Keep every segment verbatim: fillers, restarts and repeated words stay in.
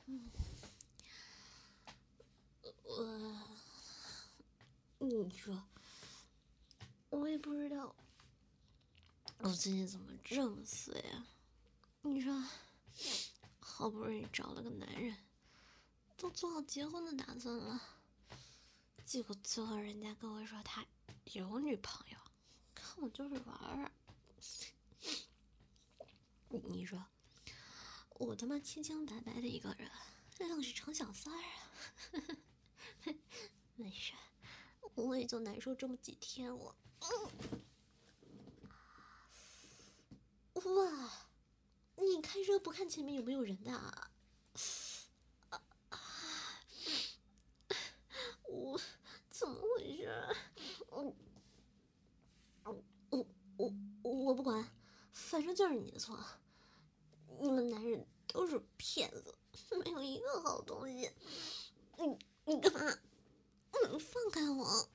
我，你说，我也不知道，我最近怎么这么衰啊？你说，好不容易找了个男人，都做好结婚的打算了，结果最后人家跟我说他有女朋友，看我就是玩儿。你说，我他妈清清白白的一个人，愣是成小三儿啊！没事，我也就难受这么几天，我。哇，你开车不看前面有没有人的啊？我怎么回事？我我我我不管，反正就是你的错。你们男人都是骗子，没有一个好东西。你你干嘛？你放开我！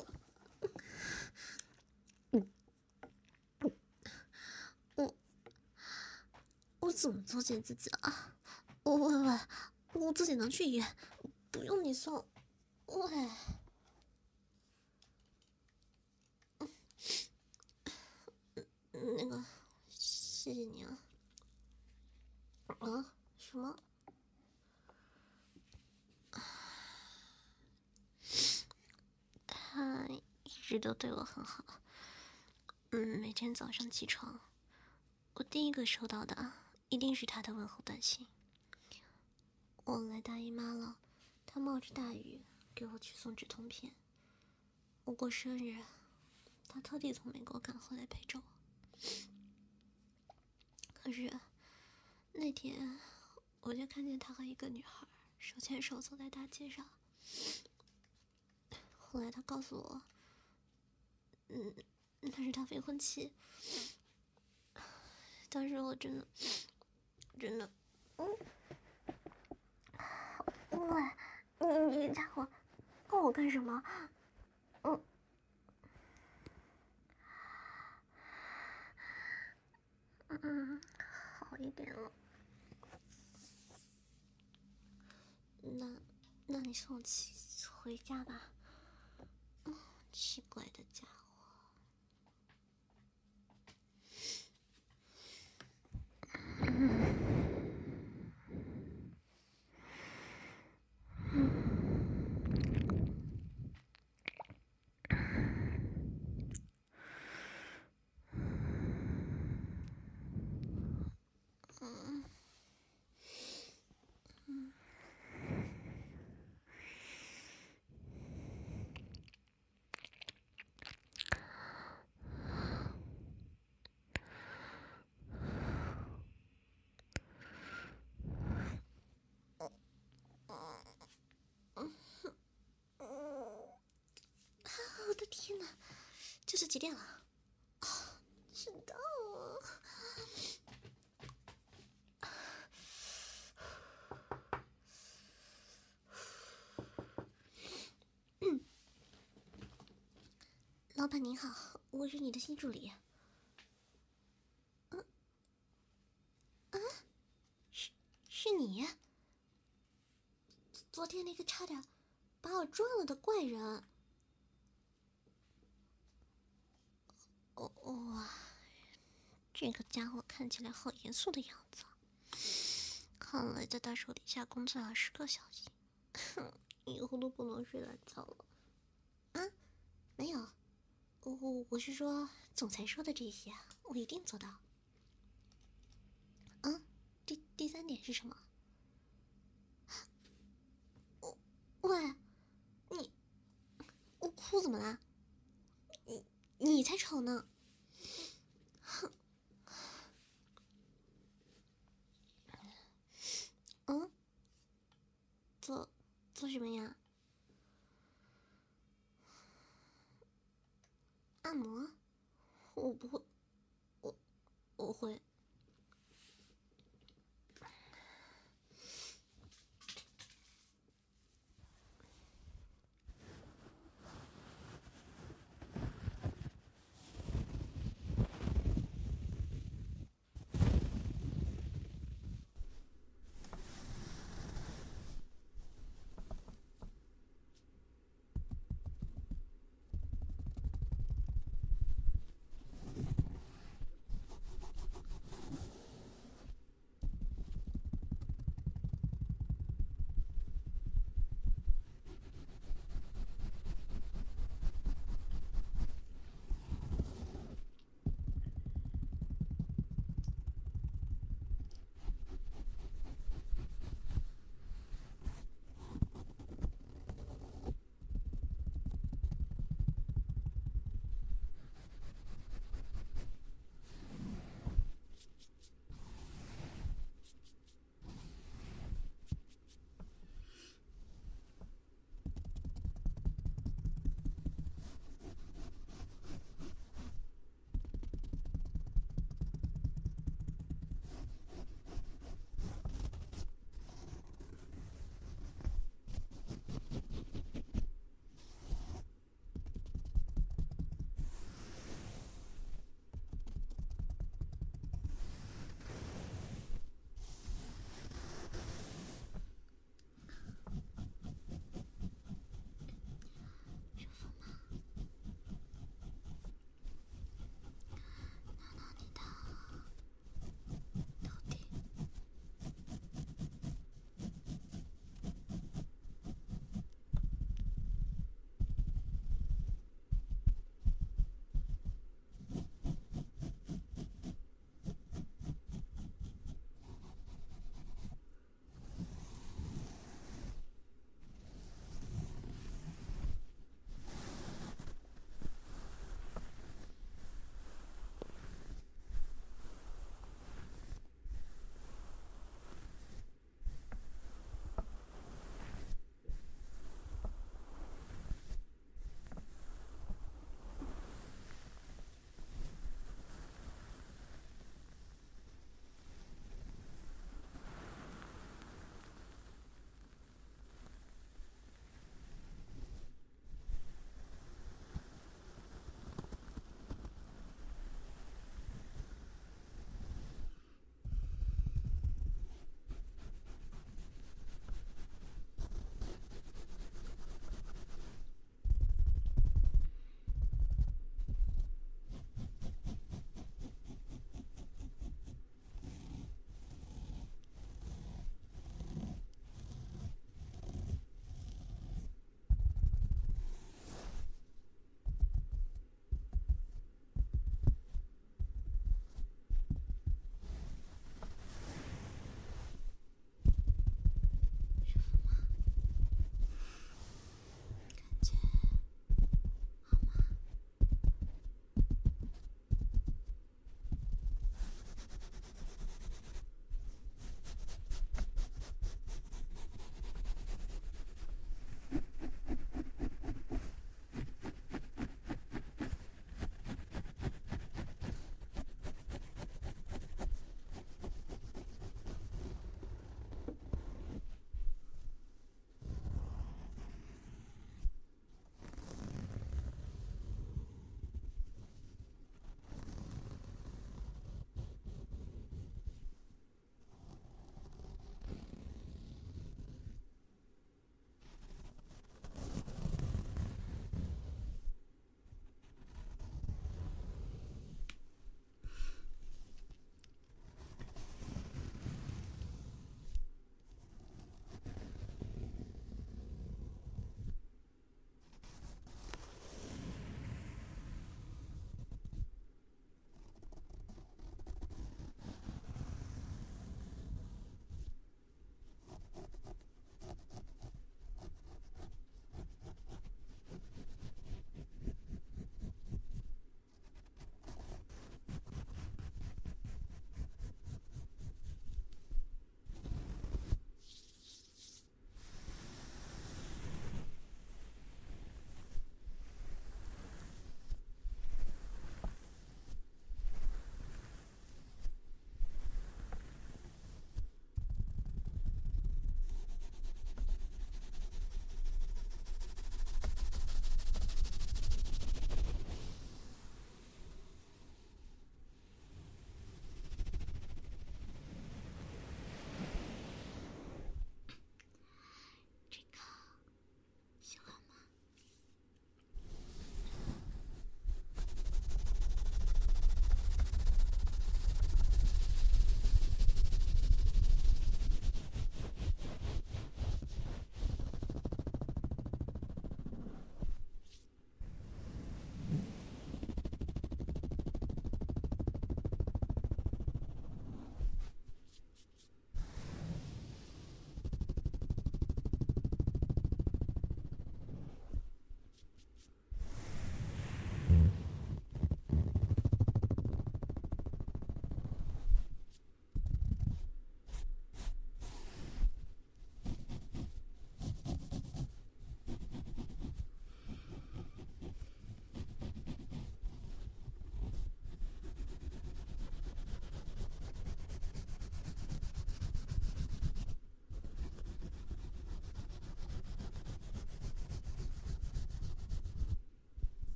我我怎么作践自己了？我喂喂，我自己能去医院，不用你送。喂，那个，谢谢你啊。啊？什么？他一直都对我很好。嗯，每天早上起床，我第一个收到的一定是他的问候短信。我来大姨妈了，他冒着大雨给我去送止痛片。我过生日，他特地从美国赶回来陪着我。可是那天，我就看见他和一个女孩手牵手走在大街上。后来他告诉我，嗯，那是他未婚妻。当时我真的，真的，嗯，喂，你你家伙，问我干什么？嗯，嗯，好一点了。那，那你送我骑回家吧。嗯，奇怪的家伙。嗯，嗯，我的天哪，这是几点了？啊，知道了。老板您好，我是你的新助理。嗯，啊，是是你？昨天那个差点把我撞了的怪人。哦哇，这个家伙看起来好严肃的样子。看来在他手底下工作要时刻小心，哼，以后都不能睡懒觉了。啊，没有，我我是说总裁说的这些，我一定做到。啊，第第三点是什么？我喂，你我哭怎么啦？你你才丑呢！哼，嗯，做做什么呀？按摩？我不会，我我会。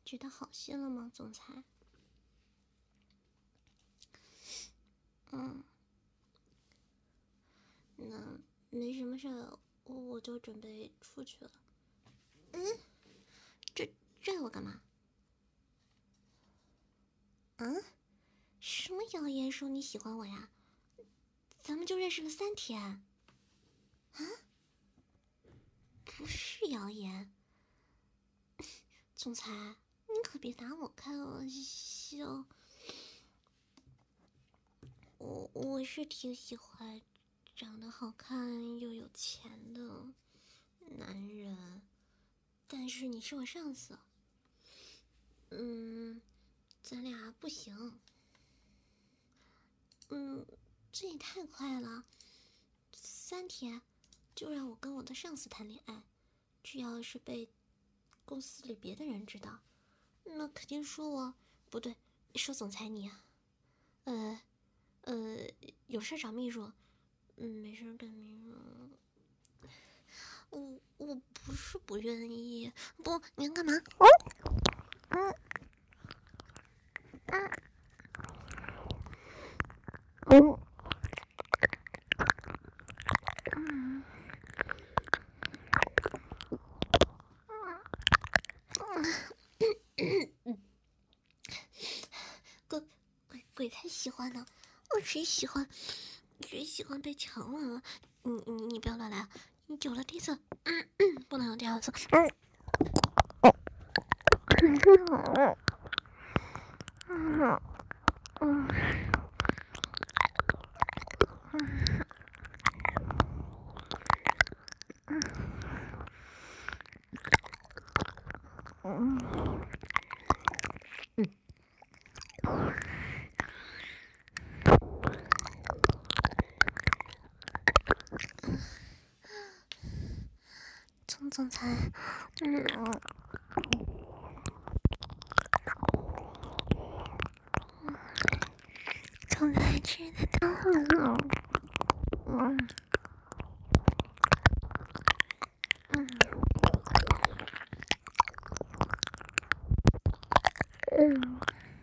觉得好些了吗，总裁？嗯，那没什么事，我就准备出去了。嗯，这这我干嘛？嗯，什么谣言说你喜欢我呀？咱们就认识了三天。啊？不是谣言。总裁，你可别拿我开玩笑。我我是挺喜欢长得好看又有钱的男人，但是你是我上司，嗯，咱俩不行。嗯，这也太快了，三天就让我跟我的上司谈恋爱，这要是被公司里别的人知道，那肯定说我不对，说总裁你啊，呃呃，有事找秘书，嗯，没事干秘书。我我不是不愿意，不，你要干嘛？嗯嗯嗯嗯嗯，鬼鬼鬼才喜欢呢，我谁喜欢谁喜欢被强吻了？你你你不要乱来，你有了第一次，嗯嗯，不能有第二次。嗯嗯嗯嗯嗯嗯。总总裁，嗯，总裁吃的都很好，嗯嗯嗯。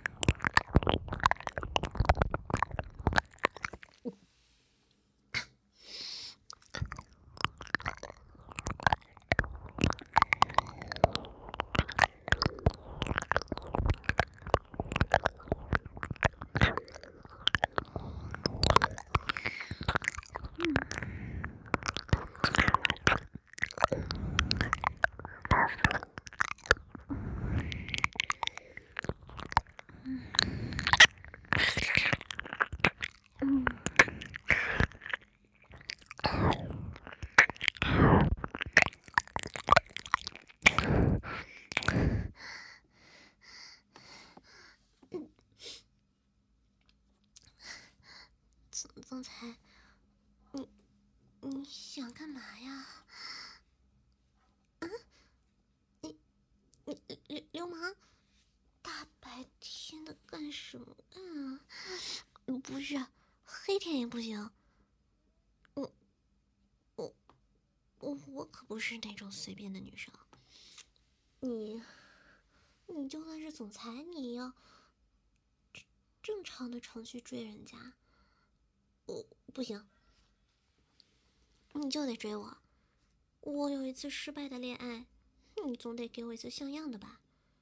总总裁，你你想干嘛呀？嗯，你你流流氓，大白天的干什么啊？不是，黑天也不行。我我我我可不是那种随便的女生。你你就算是总裁，你也要正常的程序追人家。我不行，你就得追我。我有一次失败的恋爱，你总得给我一次像样的吧？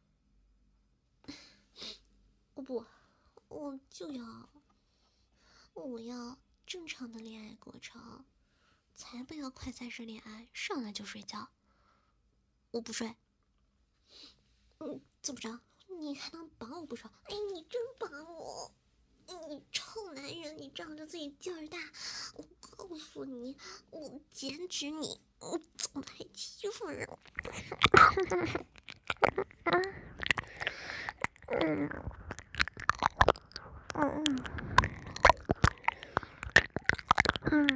我不，我就要，我要正常的恋爱过程，才不要快餐式恋爱，上来就睡觉。我不睡。嗯，怎么着？你还能绑我不成？哎，你真绑我！你臭男人，你仗着自己劲儿大，我告诉你，我检举你，我总裁欺负人。嗯嗯嗯。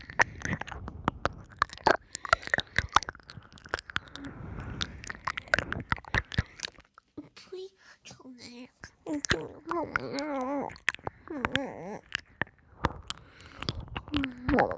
呸！臭男人！嗯嗯嗯嗯。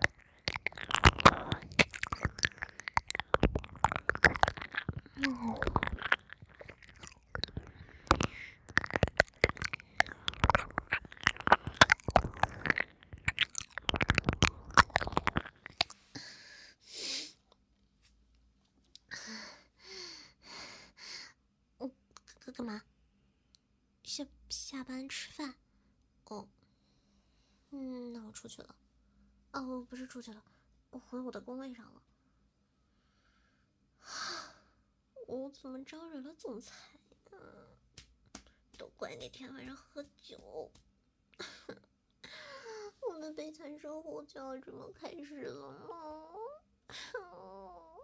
干嘛？下下班吃饭？哦，嗯，那我出去了。哦，我不是出去了，我回我的工位上了。我怎么招惹了总裁呀？都怪那天晚上喝酒，我的悲惨生活就要这么开始了吗？